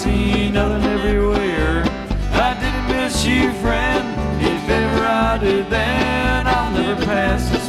seen nothing everywhere. I didn't miss you, friend. If ever I did, then I'll never pass the